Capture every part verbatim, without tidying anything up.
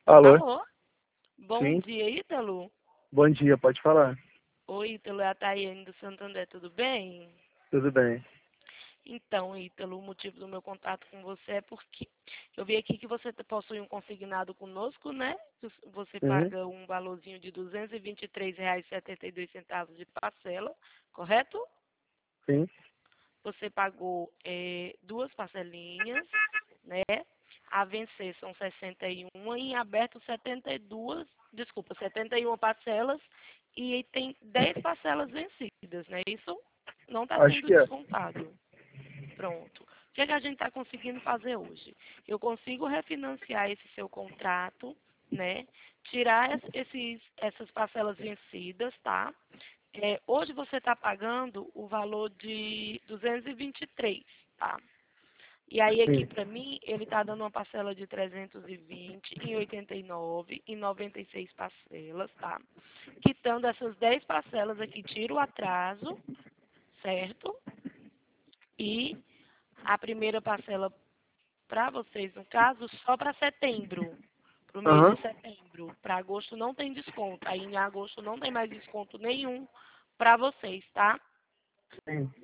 Alô? Alô? Bom Sim? dia, Ítalo. Bom dia, pode falar. Oi, Ítalo, é a Tayane do Santander, tudo bem? Tudo bem. Então, Ítalo, o motivo do meu contato com você é porque eu vi aqui que você possui um consignado conosco, né? Você Uhum. paga um valorzinho de duzentos e vinte e três reais e setenta e dois centavos de parcela, correto? Sim. Você pagou eh, duas parcelinhas, né? A vencer são sessenta e um e em aberto setenta e duas, desculpa, setenta e uma parcelas e tem dez parcelas vencidas, né? Isso não está Acho sendo que é. descontado. Pronto. O que, é que a gente está conseguindo fazer hoje? Eu consigo refinanciar esse seu contrato, né? Tirar es- esses, essas parcelas vencidas, tá? É, hoje você está pagando o valor de duzentos e vinte e três, tá? E aí aqui Sim. para mim, ele está dando uma parcela de trezentos e vinte em oitenta e nove em noventa e seis parcelas, tá? Quitando essas dez parcelas aqui, tira o atraso, certo? E a primeira parcela para vocês, no caso, só para setembro, para o mês de Aham. setembro. Para agosto não tem desconto. Aí em agosto não tem mais desconto nenhum para vocês, tá? Sim.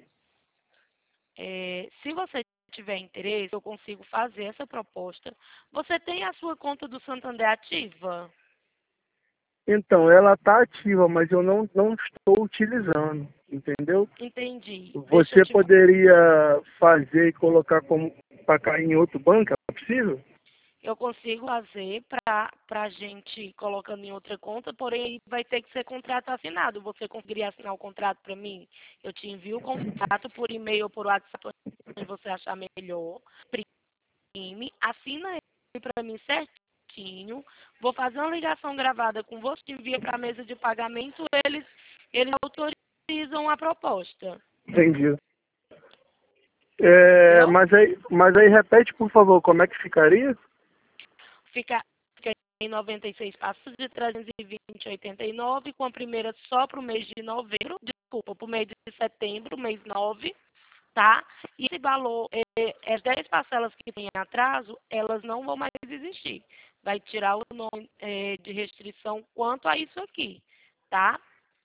É, se você tiver interesse, eu consigo fazer essa proposta. Você tem a sua conta do Santander ativa? Então, ela tá ativa, mas eu não, não estou utilizando, entendeu? Entendi. Deixa eu Você te. poderia fazer e colocar como para cair em outro banco? É possível? Eu consigo fazer para a gente colocando em outra conta, porém vai ter que ser contrato assinado. Você conseguiria assinar o contrato para mim? Eu te envio o contrato por e-mail ou por WhatsApp, se você achar melhor. Prime, assina ele para mim certinho. Vou fazer uma ligação gravada com você, envia para a mesa de pagamento, eles, eles autorizam a proposta. Entendi. É, Entendeu? mas aí, mas aí repete, por favor, como é que ficaria? Fica, fica em noventa e seis passos de trezentos e vinte e oitenta e nove, com a primeira só para o mês de novembro, desculpa, para o mês de setembro, mês nove, tá? E esse valor, é, as dez parcelas que têm atraso, elas não vão mais existir. Vai tirar o nome é, de restrição quanto a isso aqui, tá?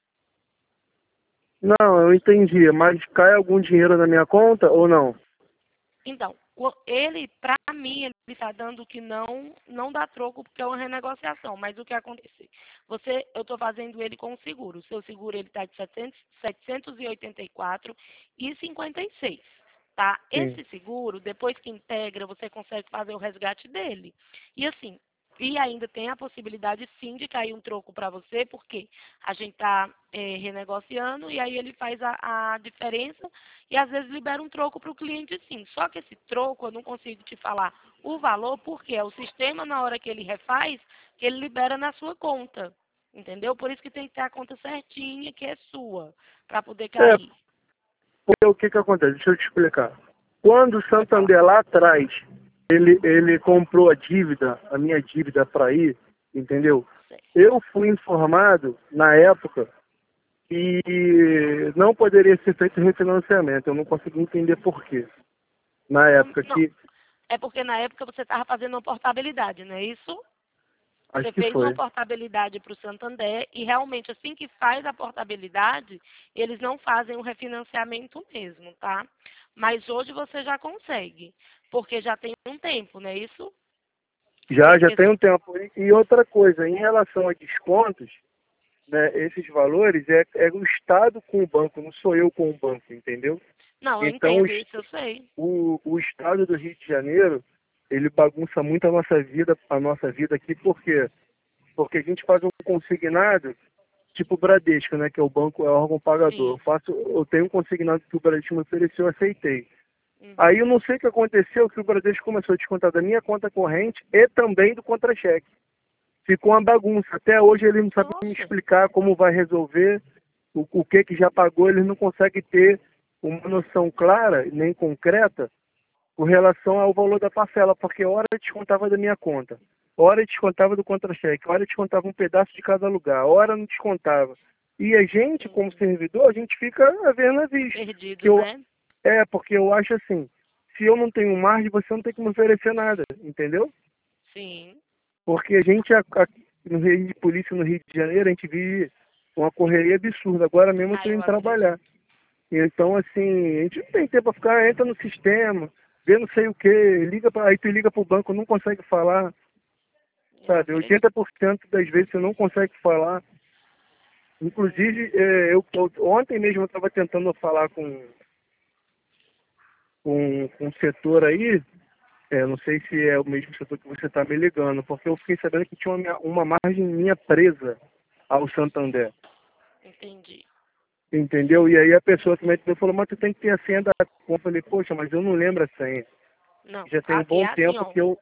Não, eu entendi, mas cai algum dinheiro na minha conta ou não? Então, o- ele, para mim, ele está dando que não não dá troco porque é uma renegociação. Mas o que acontece? Você, eu estou fazendo ele com o seguro. O seu seguro ele está de setecentos, setecentos e oitenta e quatro e cinquenta e seis, tá? Sim. Esse seguro, depois que integra, você consegue fazer o resgate dele. E assim, e ainda tem a possibilidade sim de cair um troco para você, porque a gente está renegociando e aí ele faz a, a diferença e às vezes libera um troco para o cliente sim. Só que esse troco eu não consigo te falar o valor, porque é o sistema, na hora que ele refaz, que ele libera na sua conta. Entendeu? Por isso que tem que ter a conta certinha, que é sua, para poder É, cair. porque o que que acontece? Deixa eu te explicar. Quando o Pode falar. Santander lá atrás, ele, ele comprou a dívida, a minha dívida para ir, entendeu? Certo. Eu fui informado, na época, que não poderia ser feito refinanciamento. Eu não consegui entender por quê. Na Como- época Não, que, é porque na época você estava fazendo uma portabilidade, não é isso? acho Você que fez uma foi. portabilidade para o Santander e realmente assim que faz a portabilidade, eles não fazem o refinanciamento mesmo, tá? Mas hoje você já consegue, porque já tem um tempo, não é isso? Já, já Porque tem um tempo. E, e outra coisa, em relação a descontos, né, esses valores é, é o Estado com o banco, não sou eu com o banco, entendeu? não, eu Então, o, entendo est- isso, eu sei. o, o Estado do Rio de Janeiro, ele bagunça muito a nossa vida, a nossa vida aqui, por quê? Porque a gente faz um consignado, tipo o Bradesco, né, que é o banco, é o órgão pagador. Eu Sim. faço, eu tenho um consignado que o Bradesco me ofereceu, eu aceitei. Aí eu Uhum. não sei o que aconteceu, que o Bradesco começou a descontar da minha conta corrente e também do contra-cheque. Ficou uma bagunça. Até hoje ele não sabe me Nossa. explicar como vai resolver, o, o que que já pagou, eles não conseguem ter uma noção clara, nem concreta, com relação ao valor da parcela, porque hora descontava da minha conta, hora descontava do contra-cheque, hora descontava um pedaço de cada lugar, hora não descontava. E a gente, como Uhum. servidor, a gente fica a ver na vista. Que Perdido, eu, né? é, porque eu acho assim, se eu não tenho margem, você não tem que me oferecer nada, entendeu? Sim. Porque a gente, a- a- no Rio de Polícia, no Rio de Janeiro, a gente vive uma correria absurda. Agora mesmo eu Ah, tô eu indo acredito. trabalhar. Então, assim, a gente não tem tempo para ficar, entra no sistema, vê não sei o que, liga pra, aí tu liga pro banco, não consegue falar, Eu sabe? acredito. oitenta por cento das vezes você não consegue falar. Inclusive, eh, eu, eu- ontem mesmo eu estava tentando falar com, com, com um setor aí, eh, não sei se é o mesmo setor que você está me ligando, porque eu fiquei sabendo que tinha uma, minha- uma margem minha presa ao Santander, Entendi. entendeu? E aí a pessoa que me atendeu falou, mas tu tem que ter a senha da conta. Eu falei, poxa, mas eu não lembro a senha. Não, Já tem um aqui é bom assim, tempo ó. que eu...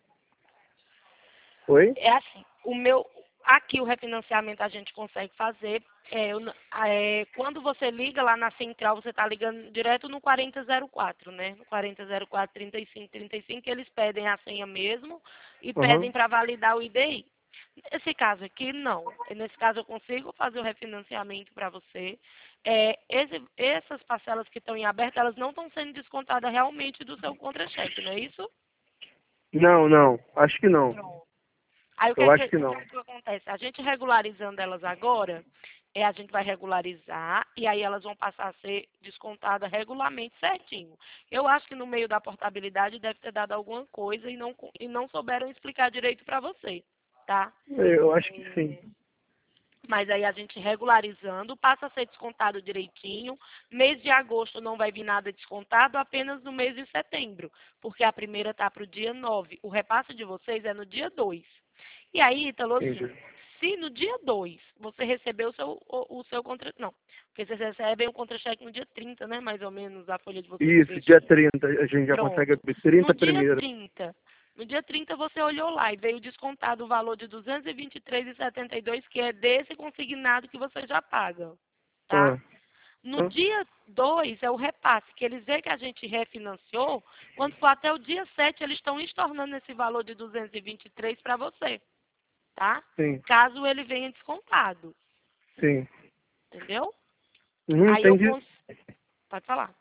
Oi? É assim, o meu, aqui o refinanciamento a gente consegue fazer. É, eu n- é, quando você liga lá na central, você está ligando direto no quarenta zero quatro, né? No quarenta zero quatro, trinta e cinco trinta e cinco, eles pedem a senha mesmo e Aham. pedem para validar o I D I. Nesse caso aqui, não. Nesse caso, eu consigo fazer o refinanciamento para você. É, esse- essas parcelas que estão em aberto, elas não estão sendo descontadas realmente do seu contra-cheque, não é isso? Não, não. Acho que não. Pronto. Aí o que Eu é acho que, que o que não. é que acontece? A gente regularizando elas agora, é, a gente vai regularizar e aí elas vão passar a ser descontadas regularmente certinho. Eu acho que no meio da portabilidade deve ter dado alguma coisa e não, co- e não souberam explicar direito para você, tá? Eu acho que sim. Mas aí a gente regularizando, passa a ser descontado direitinho. Mês de agosto não vai vir nada descontado, apenas no mês de setembro, porque a primeira está para o dia nove. O repasse de vocês é no dia dois. E aí, Ítalo, assim, Entendi. se no dia dois você recebeu o seu, o, o seu contra... Não, porque vocês recebem o contra-cheque no dia trinta, né? Mais ou menos, a folha de vocês de Isso, dia peixe. trinta a gente já consegue Pronto. abrir. No trinta dia primeiro. trinta, no dia trinta você olhou lá e veio descontado o valor de duzentos e vinte e três reais e setenta e dois, que é desse consignado que você já paga, tá? Ah, No ah, dia dois é o repasse, que eles veem que a gente refinanciou, quando for até o dia sete, eles estão estornando esse valor de duzentos e vinte e três para você, tá? sim, Caso ele venha descontado, sim. entendeu? Uhum, Aí eu entendi. cons... Pode falar.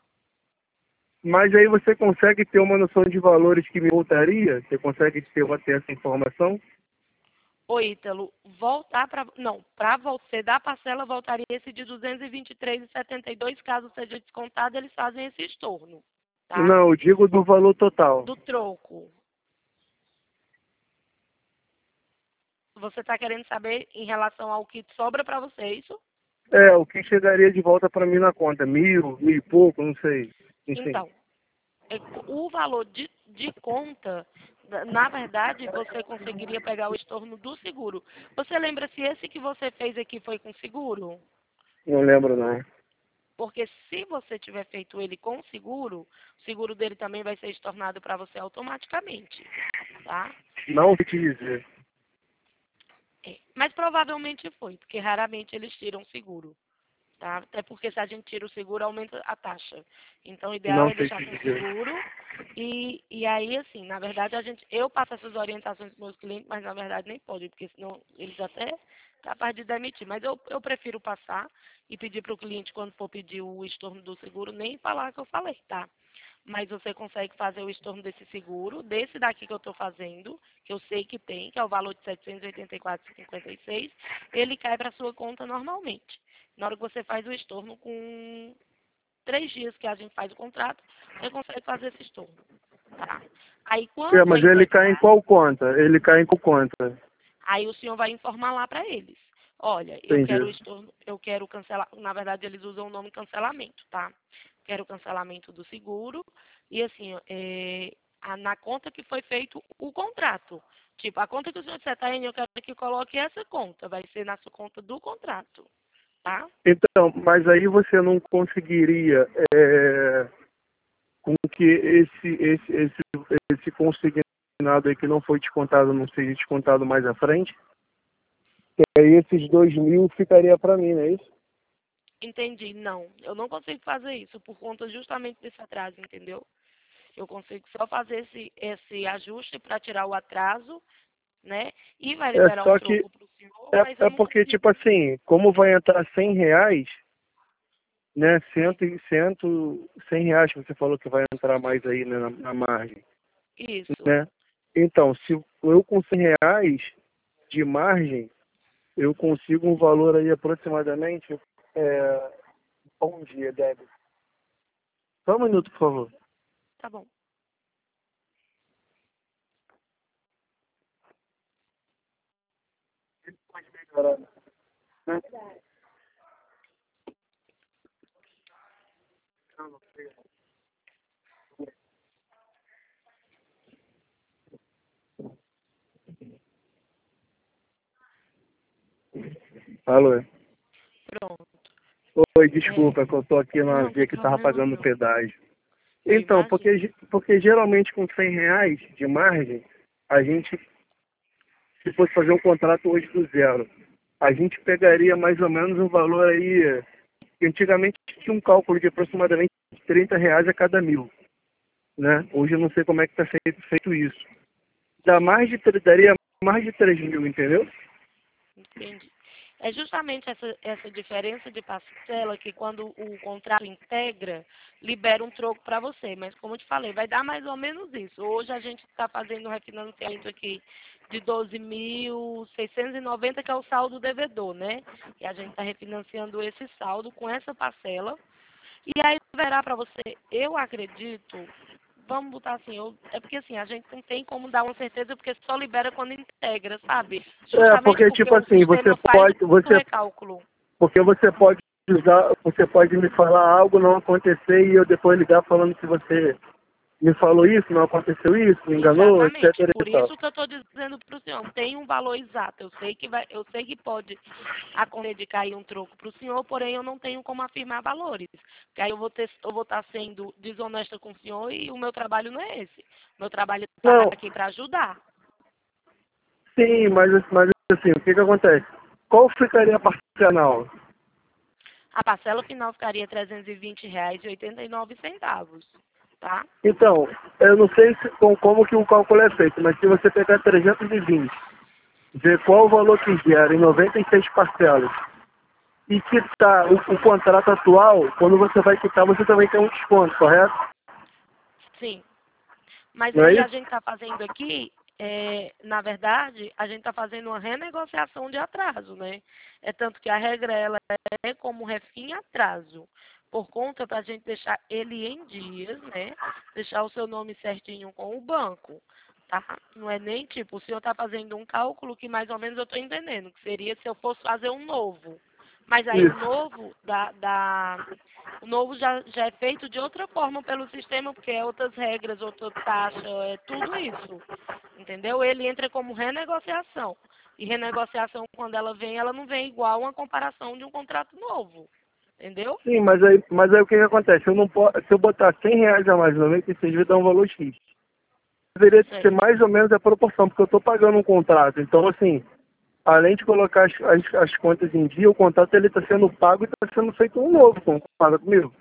Mas aí você consegue ter uma noção de valores que me voltaria? Você consegue ter, ter essa informação? Ô, Ítalo, voltar para... Não, para você da parcela voltaria esse de duzentos e vinte e três reais e setenta e dois, caso seja descontado, eles fazem esse estorno, tá? Não, eu digo do valor total. Do troco. Você está querendo saber em relação ao que sobra para você, é isso? É, o que chegaria de volta para mim na conta? Mil, mil e pouco, não sei. Enfim. Então, é, o valor de, de conta, na na verdade, você conseguiria pegar o estorno do seguro. Você lembra se esse que você fez aqui foi com seguro? Não lembro não. Porque se você tiver feito ele com seguro, o seguro dele também vai ser estornado para você automaticamente, tá? Não vou te dizer. É. Mas provavelmente foi, porque raramente eles tiram seguro, tá? Até porque se a gente tira o seguro, aumenta a taxa. Então, o ideal Não é sei deixar te com dizer. seguro. E, e aí, assim, na verdade, a gente, eu passo essas orientações para meus clientes, mas na verdade nem pode, porque senão eles até capaz de demitir. Mas eu, eu prefiro passar e pedir para o cliente, quando for pedir o estorno do seguro, nem falar que eu falei, tá? Mas você consegue fazer o estorno desse seguro, desse daqui que eu estou fazendo, que eu sei que tem, que é o valor de setecentos e oitenta e quatro reais e cinquenta e seis, ele cai para sua conta normalmente. Na hora que você faz o estorno, com três dias que a gente faz o contrato, você consegue fazer esse estorno, tá? Aí É, quando mas ele ele cai em pegar, qual conta? Ele cai em qual conta? aí o senhor vai informar lá para eles. Olha, eu quero o Entendi. estorno, eu quero cancelar, na verdade eles usam o nome cancelamento, tá? Quero o cancelamento do seguro e assim, é, a- na conta que foi feito o contrato. Tipo, a conta que o senhor disser, tá, eu quero que coloque essa conta, vai ser na sua conta do contrato, tá? Então, mas aí você não conseguiria é, com que esse, esse, esse, esse consignado aí que não foi descontado não seja descontado mais à frente? E aí esses dois mil ficaria para mim, não é isso? Entendi, não. Eu não consigo fazer isso por conta justamente desse atraso, entendeu? Eu consigo só fazer esse, esse ajuste para tirar o atraso, né? E vai É liberar o só que troco para o senhor, mas é, eu é não porque, consigo. tipo assim, como vai entrar cem reais, né? Cento, e- cento, cem reais que você falou que vai entrar mais aí, né, na, na margem, Isso. né? Então, se eu com cem reais, de margem, eu consigo um valor aí aproximadamente... É... Bom dia, Débora. Só um minuto, por favor. Tá bom. Pode melhorar, né? Alô? Pronto. Oi, desculpa, é, que eu tô aqui na não, via que tava pagando não. pedágio. Eu Então, imagino. porque, porque geralmente com cem reais de margem, a gente, se fosse fazer um contrato hoje do zero, a gente pegaria mais ou menos um valor aí, que antigamente tinha um cálculo de aproximadamente trinta reais a cada mil, né? Hoje eu não sei como é que está feito, feito isso. Dá mais de, daria mais de três mil, entendeu? Entendi. É justamente essa, essa diferença de parcela que quando o contrato integra, libera um troco para você. Mas como eu te falei, vai dar mais ou menos isso. Hoje a gente está fazendo um refinanciamento aqui de doze mil seiscentos e noventa, que é o saldo devedor, né? E a gente está refinanciando esse saldo com essa parcela. E aí verá para você, eu acredito, vamos botar assim, eu, é porque assim, a gente não tem como dar uma certeza porque só libera quando integra, sabe? É, Justamente porque porque tipo o assim, você sistema faz pode, o você, recálculo. porque você pode usar, você pode me falar algo, não acontecer e eu depois ligar falando que você me falou isso, não aconteceu isso, me enganou, etc Exatamente. e Por tal. isso que eu estou dizendo para o senhor, tem um valor exato. Eu sei que vai, eu sei que pode acontecer de cair um troco para o senhor, porém eu não tenho como afirmar valores. Porque aí eu vou ter, eu vou estar sendo desonesta com o senhor e o meu trabalho não é esse. Meu trabalho está Não, aqui para ajudar. sim, mas, mas assim, o que que acontece? Qual ficaria a parcial? A parcela final ficaria trezentos e vinte reais e oitenta e nove centavos, tá? Então, eu não sei se, com, como que o cálculo é feito, mas se você pegar trezentos e vinte, ver qual o valor que gera em noventa e seis parcelas e quitar o, o contrato atual, quando você vai quitar, você também tem um desconto, correto? Sim. Mas Não é aí a isso? gente está fazendo aqui, é, na verdade, a gente está fazendo uma renegociação de atraso, né? É tanto que a regra ela é como refim atraso, por conta para a gente deixar ele em dias, né? Deixar o seu nome certinho com o banco, tá? Não é nem tipo, o senhor está fazendo um cálculo que mais ou menos eu estou entendendo, que seria se eu fosse fazer um novo. Mas aí o Isso. novo da, da o novo já, já é feito de outra forma pelo sistema, porque é outras regras, outra taxa, é tudo isso. Entendeu? Ele entra como renegociação. E renegociação, quando ela vem, ela não vem igual a uma comparação de um contrato novo. Entendeu? Sim, mas aí, mas aí o que, que acontece? Eu não posso, se eu botar cem reais a mais, noventa e seis vai dar um valor X. Deveria ser Certo. mais ou menos a proporção, porque eu estou pagando um contrato. Então, assim, além de colocar as, as, as contas em dia, o contrato ele está sendo pago e está sendo feito um novo, concorda comigo?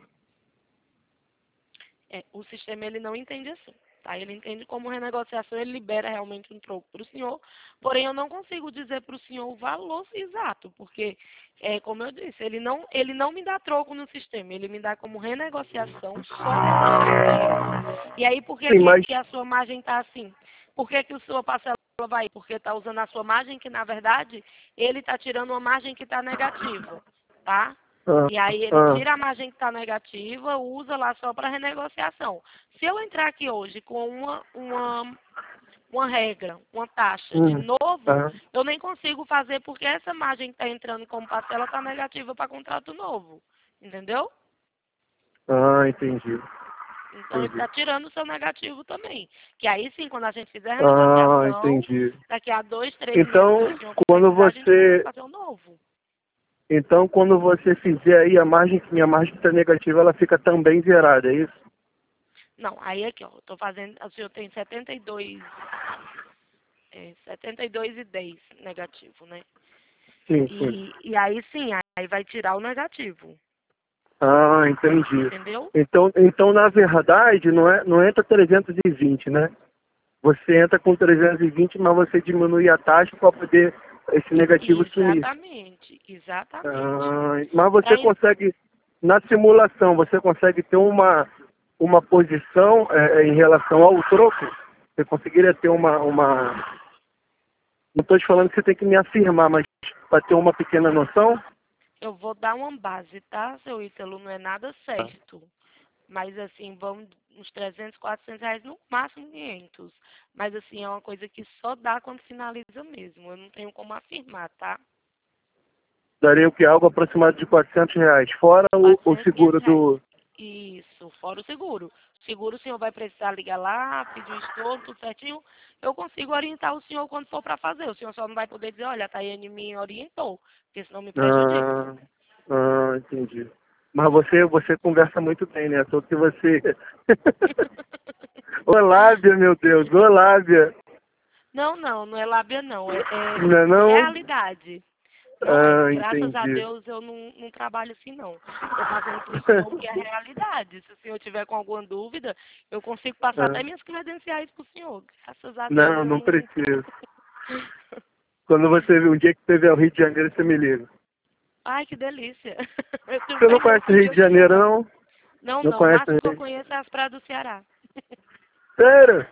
É, o sistema ele não entende assim. Tá? Ele entende como renegociação, ele libera realmente um troco para o senhor, porém eu não consigo dizer para o senhor o valor exato, porque, é, como eu disse, ele não, ele não me dá troco no sistema, ele me dá como renegociação só depois de dias. E aí, por que, Sim, que, mas que a sua margem está assim? Por que, que a sua parcela vai? Porque está usando a sua margem, que na verdade ele está tirando uma margem que está negativa, tá? ah, E aí ele ah, tira a margem que está negativa, usa lá só para renegociação. Se eu entrar aqui hoje com uma, uma, uma regra, uma taxa de hum, novo, ah, eu nem consigo fazer porque essa margem que está entrando como parcela está negativa para contrato novo. Entendeu? ah, entendi, Então ele entendi. está tirando o seu negativo também. Que aí sim, quando a gente fizer a Ah, renegociação, entendi. daqui a dois, três meses, se Então, o senhor quando precisar, a gente consegue você, fazer um novo. então quando você fizer aí a margem, minha margem está negativa, ela fica também zerada, é isso? Não, aí aqui, ó, eu tô fazendo, o senhor tem setenta e dois, é, setenta e dois e dez negativo, né? Sim, sim. E, e aí sim, aí vai tirar o negativo, Ah, entendi. entendeu? Então, então na verdade, não, é, não entra trezentos e vinte, né? Você entra com trezentos e vinte, mas você diminui a taxa para poder esse negativo sumir. Exatamente, exatamente. Ah, mas você Pra, in- consegue, na simulação, você consegue ter uma, uma posição é, em relação ao troco? Você conseguiria ter uma, uma, estou te falando que você tem que me afirmar, mas para ter uma pequena noção. Eu vou dar uma base, tá, seu Ítalo? Não é nada certo. Mas, assim, vamos uns trezentos, quatrocentos reais, no máximo quinhentos. Mas, assim, é uma coisa que só dá quando finaliza mesmo. Eu não tenho como afirmar, tá? Daria o que? Algo aproximado de quatrocentos reais. Fora o, o quatrocentos, seguro quinhentos reais. do... Isso, fora o seguro. Seguro, o senhor vai precisar ligar lá, pedir o estorno, tudo certinho. Eu consigo orientar o senhor quando for para fazer. O senhor só não vai poder dizer, olha, a Tayane me orientou, porque senão me prejudica. Ah, ah, entendi. Mas você, você conversa muito bem, né? Só que você... Ô Lábia, meu Deus, ô Lábia. Não, não, não é lábia, não. É, Não é é não? realidade. Não é. Ah, Graças a entendi. Deus eu não, não trabalho assim, não. Estou fazendo para o senhor o que é realidade. Se o senhor tiver com alguma dúvida, eu consigo passar Ah, até minhas credenciais para o senhor. Graças a Deus não, eu não não. preciso. Quando você um dia que esteve ao Rio de Janeiro, você me liga. Ai, que delícia. Eu Você não também eu conhece o Rio podia de Janeiro, viajar. não? Não, Não não. O conhece o máximo que eu Rio? conheço é as praias do Ceará. Sério?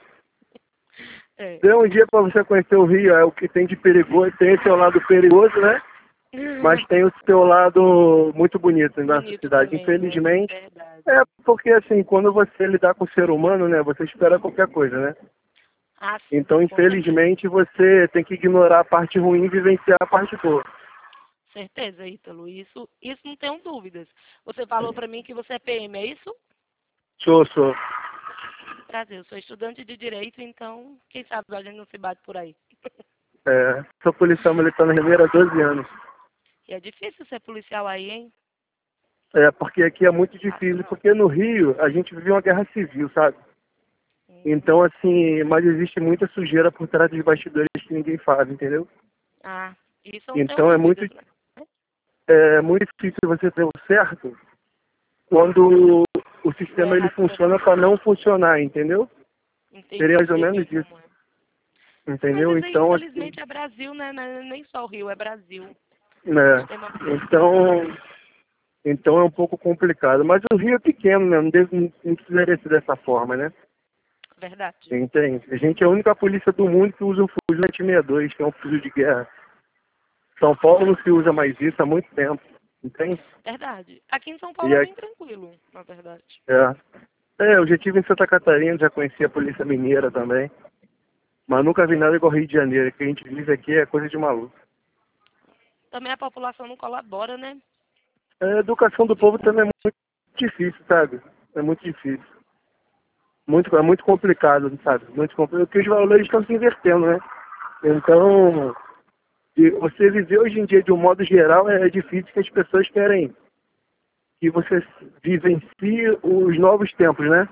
É. Dê um dia para você conhecer o Rio, é o que tem de perigoso, tem esse seu lado perigoso, né? Mas tem o seu lado muito bonito na nossa Bonito cidade. também, né? Infelizmente, Verdade. é porque assim, quando você lidar com o ser humano, né, você espera qualquer coisa, né? Ah, sim, Então, com certeza. infelizmente, você tem que ignorar a parte ruim e vivenciar a parte boa. Certeza, Ítalo. Isso, isso não tenho dúvidas. Você falou para mim que você é P M, é isso? Sou, sou. Prazer, eu sou estudante de Direito, então, quem sabe a gente não se bate por aí. É, sou policial militar na Ribeira há doze anos. E é difícil ser policial aí, hein? É, porque aqui é muito Fácil difícil, não. porque no Rio a gente vive uma guerra civil, sabe? Então, Hum. assim, mas existe muita sujeira por trás dos bastidores que ninguém faz, entendeu? Ah, isso eu não tenho Então é muito, dúvidas, né? é muito difícil você ter o certo quando o O sistema ele errado funciona para prevalece. não funcionar, entendeu? Seria Entendi, mais ou sei menos bem isso, como é. entendeu? Mas aí, Então, assim, infelizmente, é Brasil, né? Não é nem só o Rio, é Brasil. né? Sistema político. Então, então é um pouco complicado. Mas o Rio é pequeno, né? Não, deve, não não precisaria ser dessa forma, né? Verdade. Entende? A gente é a única polícia do mundo que usa um fuzil sete sessenta e dois, que é um fuzil de guerra. São Paulo não se usa mais isso há muito tempo, entende? Verdade. Aqui em São Paulo E é é, bem tranquilo, na verdade. é, é, eu já estive em Santa Catarina, já conheci a Polícia Mineira também, mas nunca vi nada igual Rio de Janeiro. O que a gente vive aqui é coisa de maluco. Também a população não colabora, né? A educação do povo também é muito difícil, sabe? É muito difícil. Muito, é muito complicado, sabe? Muito complicado, porque os valores estão se invertendo, né? Então, e você viver hoje em dia de um modo geral é difícil, que as pessoas querem que você vivencie os novos tempos, né?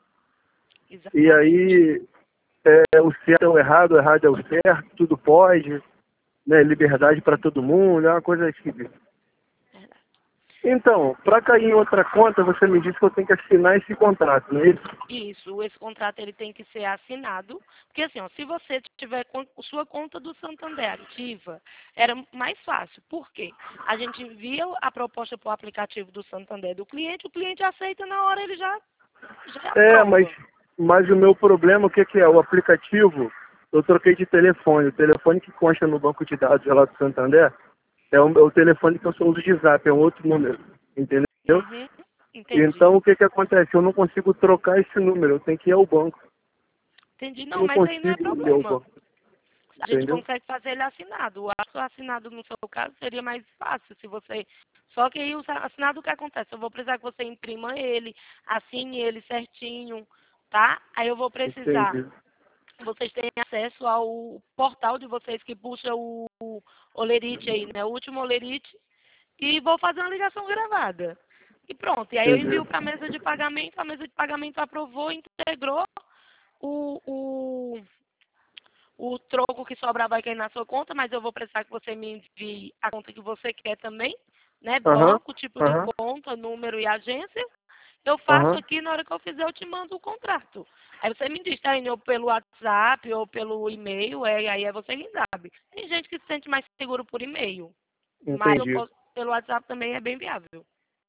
E Exatamente. aí, é, o certo é o errado, o errado é o certo, tudo pode, né? Liberdade para todo mundo, é uma coisa esquisita. Verdade. Então, para cair em outra conta, você me disse que eu tenho que assinar esse contrato, não é isso? Isso, esse contrato ele tem que ser assinado, porque assim, ó, se você tiver con- sua conta do Santander ativa, era mais fácil. Por quê? A gente envia a proposta para o aplicativo do Santander do cliente, o cliente aceita na hora, ele já, já É, mas, aprova. mas o meu problema, o que, que é? O aplicativo, eu troquei de telefone. O telefone que consta no banco de dados lá do Santander é o, é o telefone que eu só uso de zap, é um outro número, entendeu? Uhum, entendi. Então, o que, que acontece? Eu não consigo trocar esse número, eu tenho que ir ao banco. Entendi. Eu Não, não mas aí não é consigo ir ao problema. banco, A gente entendeu? consegue fazer ele assinado. O ato assinado no seu caso seria mais fácil se você. Só que aí o assinado o que acontece? Eu vou precisar que você imprima ele, assine ele certinho, tá? Aí eu vou precisar. Entendi. Vocês têm acesso ao portal de vocês que puxa o olerite aí, né? O último olerite. E vou fazer uma ligação gravada. E pronto. E aí eu Entendi. envio para a mesa de pagamento, a mesa de pagamento aprovou, integrou o, o o troco que sobrar vai cair na sua conta, mas eu vou precisar que você me envie a conta que você quer também, né? Aham, Banco, tipo de aham, conta, número e agência. Eu faço aham. aqui, na hora que eu fizer, eu te mando o contrato. Aí você me diz, tá indo ou pelo WhatsApp ou pelo e-mail, é, aí é você quem sabe. Tem gente que se sente mais seguro por e-mail, mas eu Entendi. posso, pelo WhatsApp também é bem viável.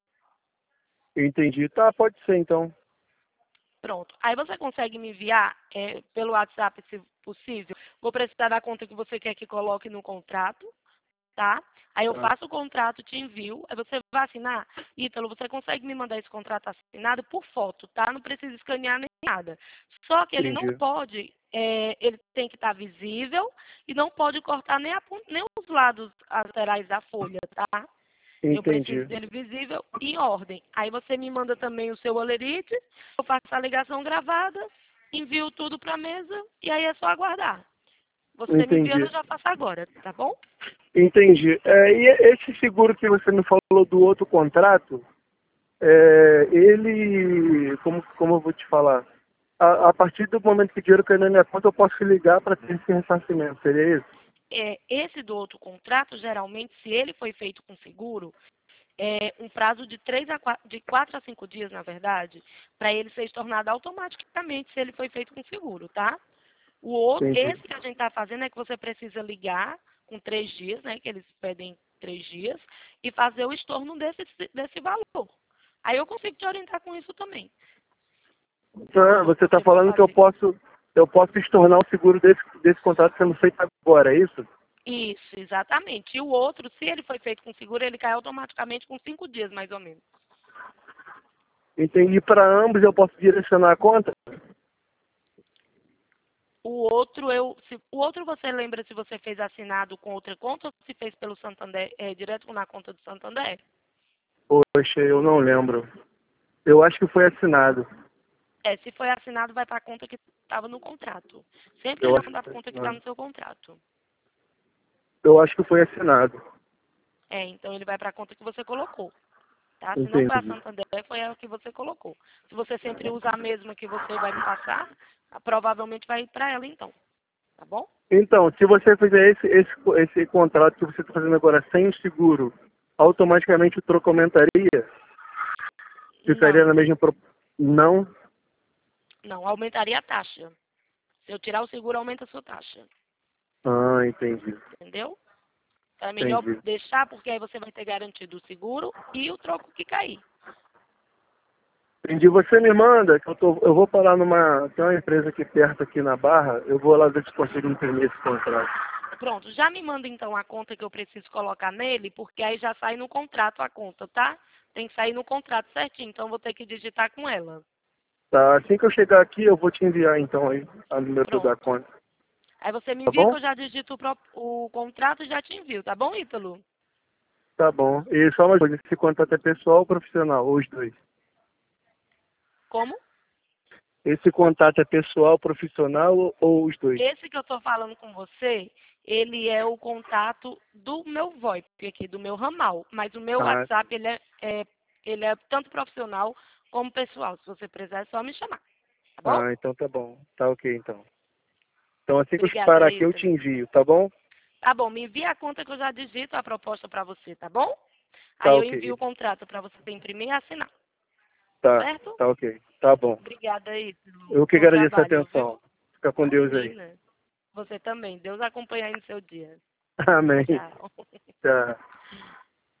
Entendi. Tá, pode ser então. Pronto. Aí você consegue me enviar é, pelo WhatsApp, se possível, vou precisar da conta que você quer que coloque no contrato, tá? Aí eu Tá. faço o contrato, te envio, aí você vai assinar. Ítalo, você consegue me mandar esse contrato assinado por foto, tá? Não precisa escanear nem nada. Só que ele não Entendi. pode, é, ele tem que estar visível e não pode cortar nem, a, pon- nem os lados laterais da folha, tá? Eu preciso Entendi. dele visível e em ordem. Aí você me manda também o seu olerite, eu faço a ligação gravada, envio tudo para a mesa e aí é só aguardar. Você me enviando, Entendi. eu já faço agora, tá bom? Entendi. É, e esse seguro que você me falou do outro contrato, é, ele, como, como eu vou te falar, a, a partir do momento que o dinheiro caiu na minha conta, eu posso ligar para ter esse ressarcimento, seria isso? É, esse do outro contrato, geralmente, se ele foi feito com seguro, é um prazo de, três a quatro, de quatro a cinco dias, na verdade, para ele ser tornado automaticamente se ele foi feito com seguro, tá? O outro, Entendi. esse que a gente está fazendo é que você precisa ligar com três dias, né? Que eles pedem três dias, e fazer o estorno desse, desse valor. Aí eu consigo te orientar com isso também. Então, Como você está você for falando que eu fazer. posso, eu posso estornar o seguro desse, desse contrato sendo feito agora, é isso? Isso, exatamente. E o outro, se ele foi feito com seguro, ele cai automaticamente com cinco dias, mais ou menos. Entendi. Para ambos eu posso direcionar a conta? O outro, eu, se, o outro você lembra se você fez assinado com outra conta ou se fez pelo Santander, é, direto na conta do Santander? Poxa, eu não lembro. Eu acho que foi assinado. É, se foi assinado, vai para a conta que estava no contrato. Sempre Eu ele acho que manda a foi conta que está assinado. no seu contrato. Eu acho que foi assinado. É, então ele vai para a conta que você colocou. Tá? Se não foi a Entendi. Santander, foi a que você colocou. Se você sempre usa a mesma que você vai me passar, ah, provavelmente vai ir para ela então. Tá bom? Então, se você fizer esse, esse, esse contrato que você está fazendo agora sem o seguro, automaticamente o troco aumentaria? Ficaria Não, na mesma... Pro... Não? não, aumentaria a taxa. Se eu tirar o seguro, aumenta a sua taxa. Ah, entendi. Entendeu? Então é melhor Entendi. deixar, porque aí você vai ter garantido o seguro e o troco que cair. Entendi. Você me manda, que eu, tô, eu vou parar numa... Tem uma empresa aqui perto, aqui na Barra, eu vou lá ver se consigo imprimir esse contrato. Pronto, já me manda então a conta que eu preciso colocar nele, porque aí já sai no contrato a conta, tá? Tem que sair no contrato certinho, então eu vou ter que digitar com ela. Tá, assim que eu chegar aqui, eu vou te enviar, então, aí, a número da Pronto. conta. Aí você me Tá envia que bom? eu já digito o, pró- o contrato e já te envio, tá bom, Ítalo? Tá bom. E só uma coisa, esse contrato é pessoal ou profissional? Ou os dois? Como? Esse contato é pessoal, profissional ou, ou os dois? Esse que eu estou falando com você, ele é o contato do meu VoIP aqui, do meu ramal. Mas o meu Ah, WhatsApp, ele é, é- ele é tanto profissional como pessoal. Se você precisar, é só me chamar, tá bom? ah, então tá bom. Tá ok, então. Então assim que eu Obrigada, parar aqui, eu te Ítalo. envio, tá bom? Tá bom, me envia a conta que eu já digito a proposta para você, tá bom? Tá Aí eu envio ok. o contrato para você imprimir e assinar, Tá, certo? tá ok. Tá bom. Obrigada, Ítalo. Eu que Bom agradeço a trabalho, viu? atenção. Fica com Deus aí. Imagina. Você também. Deus acompanhe aí no seu dia. Amém. Tchau. Tchau.